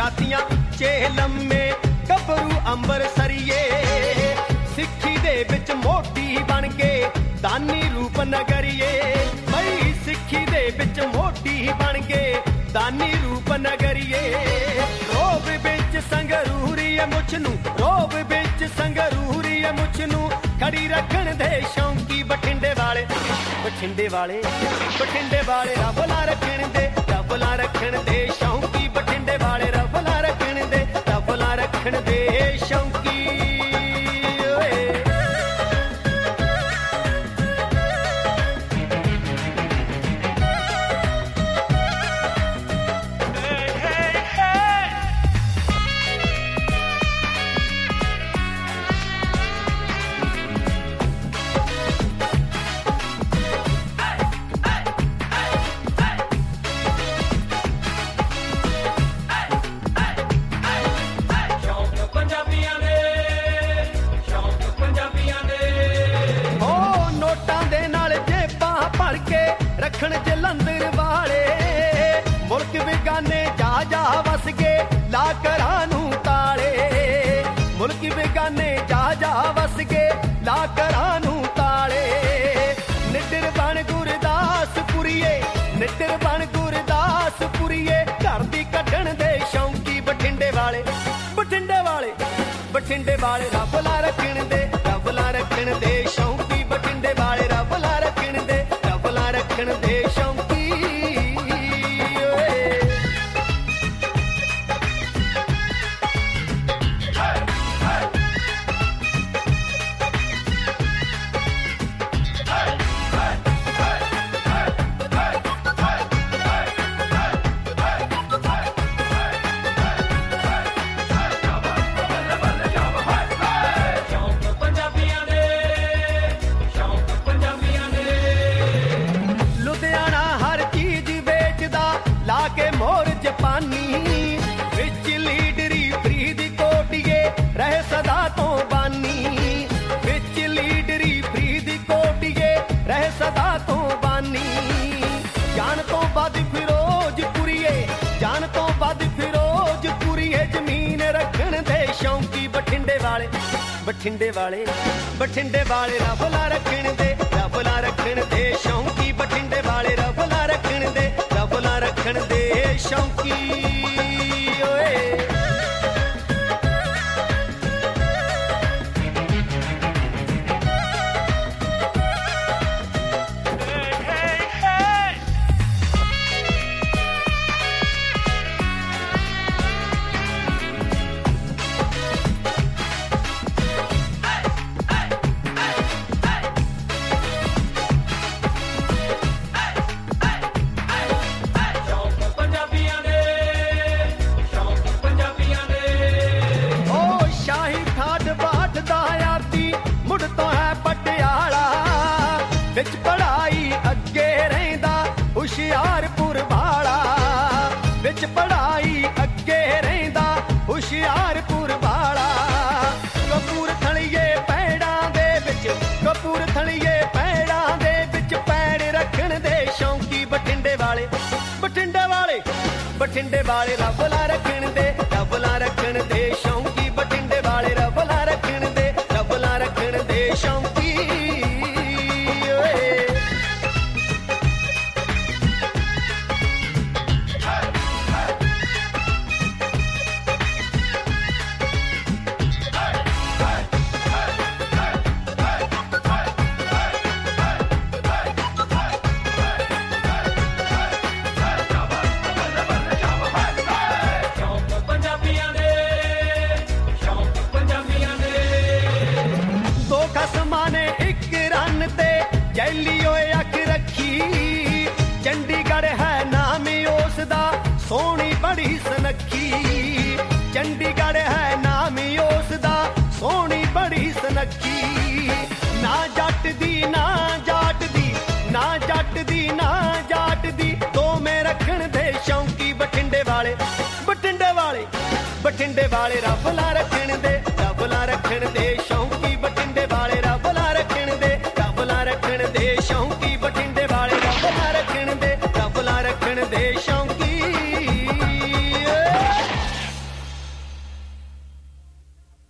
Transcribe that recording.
ਜਾਤੀਆਂ ਉੱਚੇ ਲੰਮੇ ਗੱਭਰੂ ਅੰਬਰਸਰੀਏ ਸਿੱਖੀ ਦੇ ਵਿੱਚ ਮੋਢੀ ਬਣ ਕੇ ਦਾਨੀ ਰੂਪ ਨਗਰੀਏ ਬਈ ਸਿੱਖੀ ਦੇ ਵਿੱਚ ਮੋਢੀ ਬਣ ਕੇ ਦਾਨੀ ਰੂਪ ਨਗਰੀਏ ਰੋਬ ਵਿੱਚ ਸੰਗਰੂਰੀ ਮੁੱਛ ਨੂੰ ਰੋਬ ਵਿੱਚ ਸੰਗਰੂਰੀ ਮੁੱਛ ਨੂੰ ਖੜੀ ਰੱਖਣ ਦੇ ਸ਼ੌਂਕੀ ਬਠਿੰਡੇ ਵਾਲੇ ਬਠਿੰਡੇ ਵਾਲੇ ਬਠਿੰਡੇ ਵਾਲੇ ਰਫਲਾ ਰੱਖਣ ਦੇ ਰਫਲਾ ਰੱਖਣ ਦੇ ਸ਼ੌਂਕੀ ਬਠਿੰਡੇ ਵਾਲੇ ਰਫਲਾ ਰੱਖਣ ਦੇ ਰਫਲਾ ਰੱਖਣ ਦੇ ਸ਼ੌਂਕੀ ਰੱਖਣ ਜਲੰਧਰ ਵਾਲੇ ਮੁਲਕ ਬੇਗਾਨੇ ਜਾ ਜਾ ਵਸ ਗਏ ਲਾ ਘਰਾਂ ਨੂੰ ਤਾਲੇ ਮੁਲਕ ਬੇਗਾਨੇ ਜਾ ਜਾ ਵਸ ਗਏ ਲਾ ਘਰਾਂ ਨੂੰ ਤਾਲੇ ਨਿੱਡਰ ਬਣ ਗੁਰਦਾਸਪੁਰੀਏ ਨਿੱਡਰ ਬਣ ਗੁਰਦਾਸਪੁਰੀਏ ਘਰ ਦੀ ਕੱਢਣ ਦੇ ਸ਼ੌਂਕੀ ਬਠਿੰਡੇ ਵਾਲੇ ਬਠਿੰਡੇ ਵਾਲੇ ਬਠਿੰਡੇ ਵਾਲੇ ਰਫਲਾ ਰੱਖਣ ਦੇ ਰਫਲਾ ਰੱਖਣ ਦੇ ਸ਼ੌਂਕੀ ਬਠਿੰਡੇ ਵਾਲੇ ਰਫਲਾ ਰੱਖਣ ਦੇ ਰਫਲਾ ਰੱਖਣ ਦੇ ਸ਼ੌਂਕੀ ਲਾ ਕੇ ਮੋਰ ਜਪਾਨੀ ਵਿੱਚ ਲੀਡਰੀ ਫਰੀਦਕੋਟੀਏ ਰਹੇ ਸਦਾ ਤੋਂ ਬਾਨੀ ਵਿੱਚ ਲੀਡਰੀ ਫਰੀਦਕੋਟੀਏ ਰਹੇ ਸਦਾ ਤੋਂ ਬਾਨੀ ਜਾਨ ਤੋਂ ਵੱਧ ਫਿਰੋਜ਼ਪੁਰੀਏ ਜਾਨ ਤੋਂ ਵੱਧ ਫਿਰੋਜ਼ਪੁਰੀਏ ਜ਼ਮੀਨ ਰੱਖਣ ਦੇ ਸ਼ੌਂਕੀ ਬਠਿੰਡੇ ਵਾਲੇ ਬਠਿੰਡੇ ਵਾਲੇ ਬਠਿੰਡੇ ਵਾਲੇ ਰਫਲਾ ਰੱਖਣ ਦੇ ਰਫਲਾ ਰੱਖਣ ਦੇ ਸ਼ੌਂਕੀ ਬਠਿੰਡੇ ਵਾਲੇ ਰਫਲਾ ਰੱਖਣ ਦੇ ਰਫਲਾ ਰੱਖਣ ਦੇ ਸ਼ੌਂਕੀ ਓਏ ਵਿੱਚ ਪੜਾਈ ਅੱਗੇ ਰਹਿੰਦਾ ਹੁਸ਼ਿਆਰਪੁਰ ਵਾਲਾ ਵਿੱਚ ਪੜਾਈ ਅੱਗੇ ਰਹਿੰਦਾ ਹੁਸ਼ਿਆਰਪੁਰ ਵਾਲਾ ਕਪੂਰਥਲੀਏ ਪੈੜਾਂ ਦੇ ਵਿੱਚ ਕਪੂਰਥਲੀਏ ਪੈੜਾਂ ਦੇ ਵਿੱਚ ਪੈੜ ਰੱਖਣ ਦੇ ਸ਼ੌਂਕੀ ਬਠਿੰਡੇ ਵਾਲੇ ਬਠਿੰਡੇ ਵਾਲੇ ਬਠਿੰਡੇ ਵਾਲੇ ਰਫਲਾ ਰੱਖਣ ਦੇ ਰਫਲਾ ਰੱਖਣ ਦੇ ਸ਼ੌਂਕੀ ਬਠਿੰਡੇ ਵਾਲੇ ਰਫਲਾ ਰੱਖਣ ਦੇ ਰਫਲਾ ਰੱਖਣ ਦੇ ਸ਼ੌਂਕੀ ਜੈਲੀ ਓਏ ਅੱਖ ਰੱਖੀ ਚੰਡੀਗੜ੍ਹ ਹੈ ਨਾਮ ਉਸ ਦਾ ਸੋਹਣੀ ਬੜੀ ਸੁਨੱਖੀ ਚੰਡੀਗੜ੍ਹ ਹੈ ਨਾਮ ਉਸ ਦਾ ਸੋਹਣੀ ਬੜੀ ਸੁਨੱਖੀ ਨਾ ਜੱਟ ਦੀ ਨਾ ਜਾਟ ਦੀ ਨਾ ਜੱਟ ਦੀ ਨਾ ਜਾਟ ਦੀ ਦੋਵੇਂ ਰੱਖਣ ਦੇ ਸ਼ੌਂਕ